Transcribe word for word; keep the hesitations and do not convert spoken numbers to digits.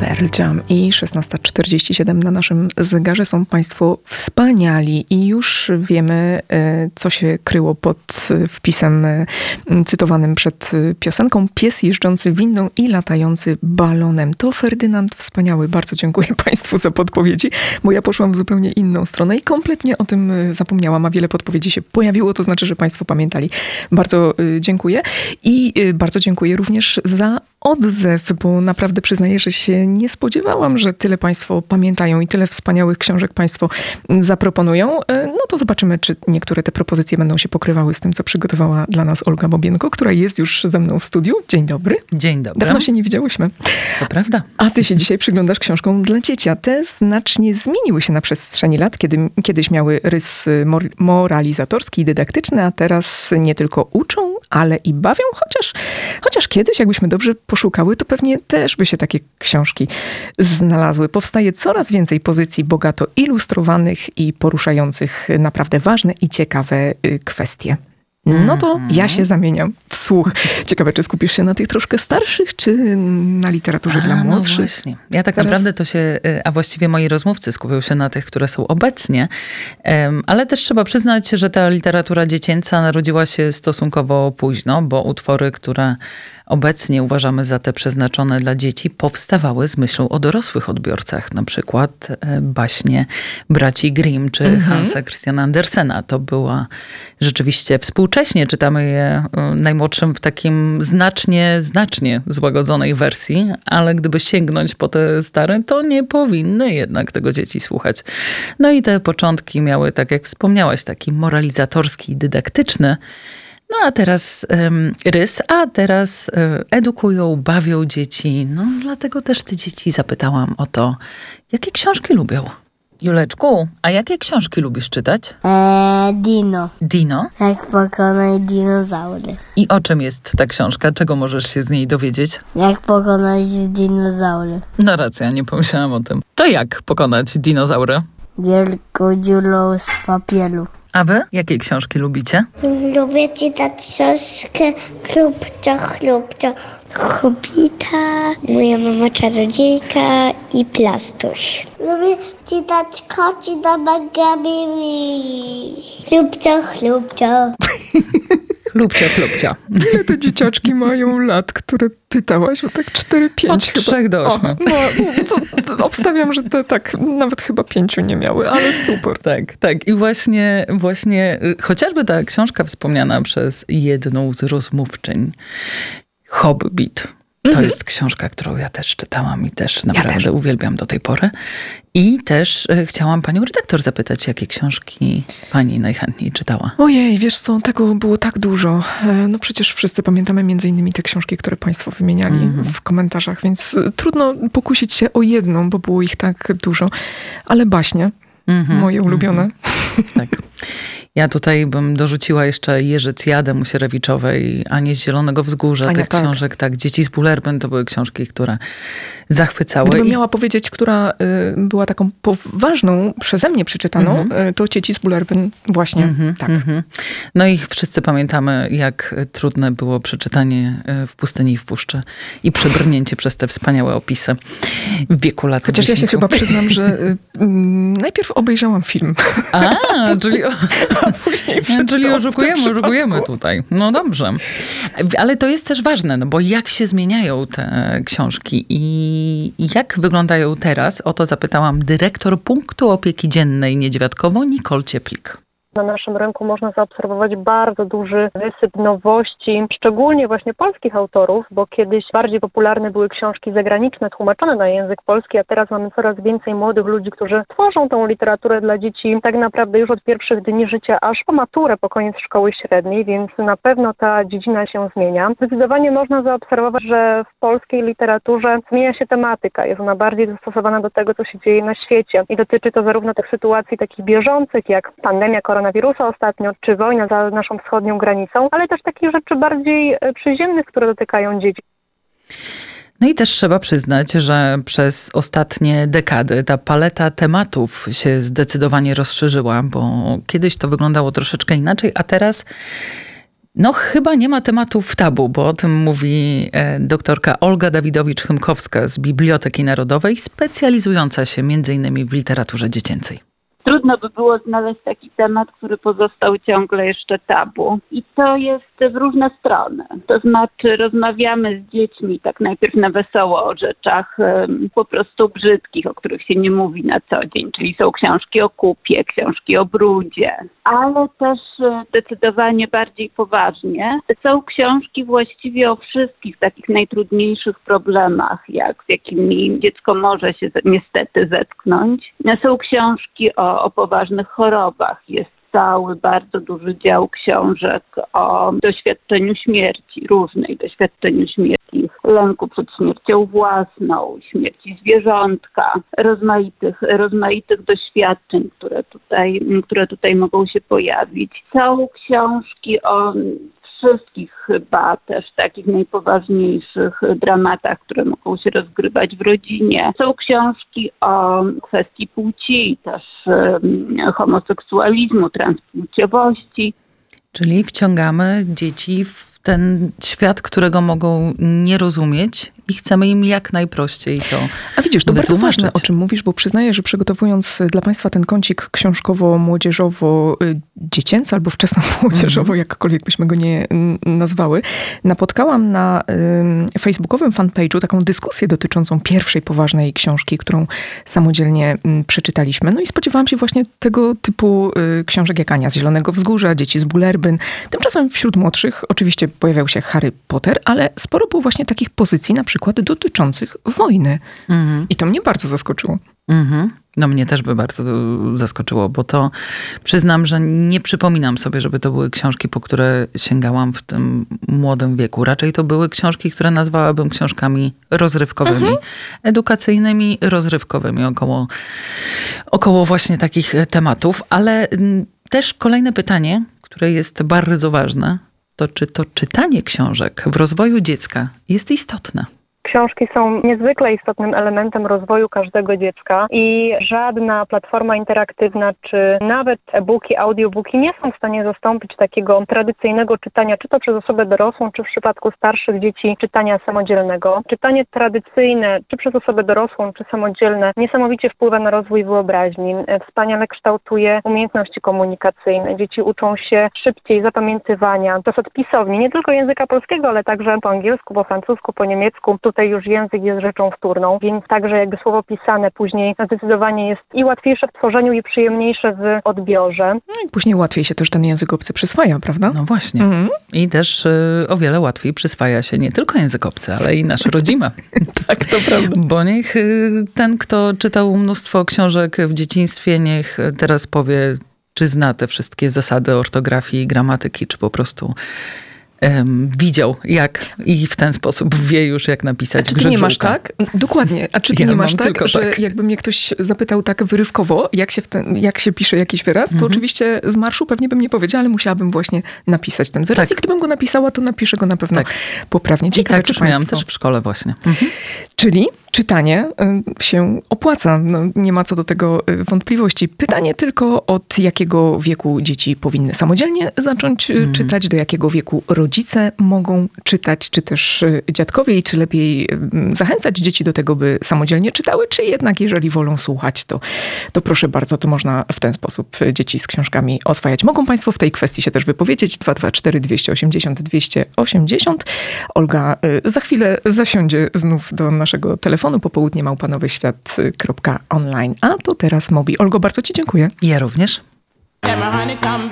Pearl Jam i szesnasta czterdzieści siedem na naszym zegarze. Są Państwo wspaniali i już wiemy, co się kryło pod wpisem cytowanym przed piosenką. Pies jeżdżący windą i latający balonem. To Ferdynand Wspaniały. Bardzo dziękuję Państwu za podpowiedzi, bo ja poszłam w zupełnie inną stronę i kompletnie o tym zapomniałam, a wiele podpowiedzi się pojawiło, to znaczy, że Państwo pamiętali. Bardzo dziękuję i bardzo dziękuję również za odzew, bo naprawdę przyznaję, że się nie spodziewałam, że tyle Państwo pamiętają i tyle wspaniałych książek Państwo zaproponują. No to zobaczymy, czy niektóre te propozycje będą się pokrywały z tym, co przygotowała dla nas Olga Bobienko, która jest już ze mną w studiu. Dzień dobry. Dzień dobry. Dawno się nie widziałyśmy. To prawda. A ty się dzisiaj przyglądasz książkom dla dzieci. A te znacznie zmieniły się na przestrzeni lat, kiedy kiedyś miały rys moralizatorski i dydaktyczny, a teraz nie tylko uczą, ale i bawią, chociaż, chociaż kiedyś, jakbyśmy dobrze poszukały, to pewnie też by się takie książki znalazły. Powstaje coraz więcej pozycji bogato ilustrowanych i poruszających naprawdę ważne i ciekawe kwestie. No to ja się zamieniam w słuch. Ciekawe, czy skupisz się na tych troszkę starszych, czy na literaturze a, dla młodszych? No właśnie. Ja tak Teraz... naprawdę to się, a właściwie moi rozmówcy skupią się na tych, które są obecnie. Ale też trzeba przyznać, że ta literatura dziecięca narodziła się stosunkowo późno, bo utwory, które obecnie uważamy za te przeznaczone dla dzieci, powstawały z myślą o dorosłych odbiorcach. Na przykład baśnie braci Grimm czy mhm. Hansa Christiana Andersena. To była rzeczywiście współcześnie. Czytamy je najmłodszym w takim znacznie, znacznie złagodzonej wersji, ale gdyby sięgnąć po te stare, to nie powinny jednak tego dzieci słuchać. No i te początki miały, tak jak wspomniałaś, taki moralizatorski i dydaktyczny. No a teraz um, rys, a teraz um, edukują, bawią dzieci. No dlatego też te dzieci zapytałam o to, jakie książki lubią. Juleczku, a jakie książki lubisz czytać? Eee, Dino. Dino? Jak pokonać dinozaury. I o czym jest ta książka? Czego możesz się z niej dowiedzieć? Jak pokonać dinozaury. No racja, nie pomyślałam o tym. To jak pokonać dinozaury? Wielką dziurą z papieru. A wy? Jakie książki lubicie? Lubię czytać książkę Chrupcia, Chrupcia, Chrupita, Moja mama czarodziejka i Plastuś. Lubię czytać Koci na Magami. Chrupcia, Chrupcia. Chlubcia, chlubcia. Ile te dzieciaczki mają lat, które pytałaś? Bo tak cztery, pięć Od chyba. trzech do ośmiu. O, no, co, obstawiam, że te tak nawet chyba pięciu nie miały, ale super. Tak, tak. I właśnie, właśnie chociażby ta książka wspomniana przez jedną z rozmówczyń, Hobbit. To mhm. jest książka, którą ja też czytałam i też naprawdę ja też. uwielbiam do tej pory. I też chciałam panią redaktor zapytać, jakie książki pani najchętniej czytała. Ojej, wiesz co, tego było tak dużo. No przecież wszyscy pamiętamy między innymi te książki, które państwo wymieniali mhm. w komentarzach, więc trudno pokusić się o jedną, bo było ich tak dużo. Ale baśnie, mhm. moje ulubione. Mhm. Tak. Ja tutaj bym dorzuciła jeszcze Jerzycjadę Musierewiczowej, Anię z Zielonego Wzgórza, Ania, tych tak. książek. Tak, Dzieci z Bullerbyn to były książki, które zachwycały. Gdybym I... miała powiedzieć, która y, była taką poważną, przeze mnie przeczytaną, mm-hmm. y, to Dzieci z Bullerbyn właśnie. Mm-hmm, tak. Mm-hmm. No i wszyscy pamiętamy, jak trudne było przeczytanie w Pustyni i w Puszczy i przebrnięcie przez te wspaniałe opisy w wieku lat Chociaż dziesięciu. Ja się chyba przyznam, że y, y, najpierw obejrzałam film. A, czyli... A później Czyli oszukujemy, oszukujemy tutaj. No dobrze. Ale to jest też ważne, no bo jak się zmieniają te książki i jak wyglądają teraz? O to zapytałam dyrektor Punktu Opieki Dziennej Niedźwiadkowo, Nicole Cieplik. Na naszym rynku można zaobserwować bardzo duży wysyp nowości, szczególnie właśnie polskich autorów, bo kiedyś bardziej popularne były książki zagraniczne, tłumaczone na język polski, a teraz mamy coraz więcej młodych ludzi, którzy tworzą tą literaturę dla dzieci tak naprawdę już od pierwszych dni życia, aż po maturę, po koniec szkoły średniej, więc na pewno ta dziedzina się zmienia. Zdecydowanie można zaobserwować, że w polskiej literaturze zmienia się tematyka, jest ona bardziej dostosowana do tego, co się dzieje na świecie i dotyczy to zarówno tych sytuacji takich bieżących, jak pandemia koronawirusa, wirusa ostatnio, czy wojna za naszą wschodnią granicą, ale też takich rzeczy bardziej przyziemnych, które dotykają dzieci. No i też trzeba przyznać, że przez ostatnie dekady ta paleta tematów się zdecydowanie rozszerzyła, bo kiedyś to wyglądało troszeczkę inaczej, a teraz No chyba nie ma tematów tabu, bo o tym mówi e, doktorka Olga Dawidowicz-Chymkowska z Biblioteki Narodowej, specjalizująca się między innymi w literaturze dziecięcej. Trudno by było znaleźć taki temat, który pozostał ciągle jeszcze tabu. I to jest w różne strony. To znaczy rozmawiamy z dziećmi tak najpierw na wesoło o rzeczach um, po prostu brzydkich, o których się nie mówi na co dzień, czyli są książki o kupie, książki o brudzie, ale też zdecydowanie bardziej poważnie. Są książki właściwie o wszystkich takich najtrudniejszych problemach, jak z jakimi dziecko może się niestety zetknąć. Są książki o o poważnych chorobach. Jest cały bardzo duży dział książek o doświadczeniu śmierci, różnej doświadczeniu śmierci, lęku przed śmiercią własną, śmierci zwierzątka, rozmaitych, rozmaitych doświadczeń, które tutaj, które tutaj mogą się pojawić. Są książki o wszystkich chyba też takich najpoważniejszych dramatach, które mogą się rozgrywać w rodzinie. Są książki o kwestii płci, też um, homoseksualizmu, transpłciowości. Czyli wciągamy dzieci w ten świat, którego mogą nie rozumieć i chcemy im jak najprościej to A widzisz, to bardzo wytłumaczyć. ważne, o czym mówisz, bo przyznaję, że przygotowując dla Państwa ten kącik książkowo-młodzieżowo-dziecięcy albo wczesno-młodzieżowo, mm. jakkolwiek byśmy go nie nazwały, napotkałam na y, facebookowym fanpage'u taką dyskusję dotyczącą pierwszej poważnej książki, którą samodzielnie y, przeczytaliśmy. No i spodziewałam się właśnie tego typu y, książek jak Ania z Zielonego Wzgórza, Dzieci z Bullerbyn. Tymczasem wśród młodszych oczywiście pojawiał się Harry Potter, ale sporo było właśnie takich pozycji, na przykład dotyczących wojny. Mm-hmm. I to mnie bardzo zaskoczyło. Mm-hmm. No mnie też by bardzo zaskoczyło, bo to przyznam, że nie przypominam sobie, żeby to były książki, po które sięgałam w tym młodym wieku. Raczej to były książki, które nazwałabym książkami rozrywkowymi, mm-hmm. edukacyjnymi, rozrywkowymi, około, około właśnie takich tematów. Ale też kolejne pytanie, które jest bardzo ważne, to czy to czytanie książek w rozwoju dziecka jest istotne? Książki są niezwykle istotnym elementem rozwoju każdego dziecka i żadna platforma interaktywna, czy nawet e-booki, audiobooki nie są w stanie zastąpić takiego tradycyjnego czytania, czy to przez osobę dorosłą, czy w przypadku starszych dzieci czytania samodzielnego. Czytanie tradycyjne, czy przez osobę dorosłą, czy samodzielne, niesamowicie wpływa na rozwój wyobraźni, wspaniale kształtuje umiejętności komunikacyjne. Dzieci uczą się szybciej zapamiętywania, zasad pisowni, nie tylko języka polskiego, ale także po angielsku, po francusku, po niemiecku. Tutaj już język jest rzeczą wtórną, więc także jakby słowo pisane później zdecydowanie jest i łatwiejsze w tworzeniu, i przyjemniejsze w odbiorze. No i później łatwiej się też ten język obcy przyswaja, prawda? No właśnie. Mhm. I też y, o wiele łatwiej przyswaja się nie tylko język obcy, ale i nasz rodzima. Tak, to prawda. Bo niech y, ten, kto czytał mnóstwo książek w dzieciństwie, niech teraz powie, czy zna te wszystkie zasady ortografii, gramatyki, czy po prostu Um, widział jak i w ten sposób wie już, jak napisać A czy ty nie masz tak? Dokładnie. A czy ty ja nie masz tak, że tak, jakby mnie ktoś zapytał tak wyrywkowo, jak się, w ten, jak się pisze jakiś wyraz, to mm-hmm. oczywiście z marszu pewnie bym nie powiedziała, ale musiałabym właśnie napisać ten wyraz. Tak. I gdybym go napisała, to napiszę go na pewno tak. poprawnie. Ciekawe, I tak już miałam też w szkole właśnie. Mhm. Czyli czytanie się opłaca. No, nie ma co do tego wątpliwości. Pytanie tylko, od jakiego wieku dzieci powinny samodzielnie zacząć mm. czytać, do jakiego wieku rodzice mogą czytać, czy też dziadkowie, i czy lepiej zachęcać dzieci do tego, by samodzielnie czytały, czy jednak jeżeli wolą słuchać, to, to proszę bardzo, to można w ten sposób dzieci z książkami oswajać. Mogą Państwo w tej kwestii się też wypowiedzieć. dwa dwa cztery, dwieście osiemdziesiąt, dwieście osiemdziesiąt. Olga za chwilę zasiądzie znów do naszego telefonu. Popołudnie małpanowy świat kropka online. A to teraz Mobi. Olgo, bardzo Ci dziękuję. Ja również.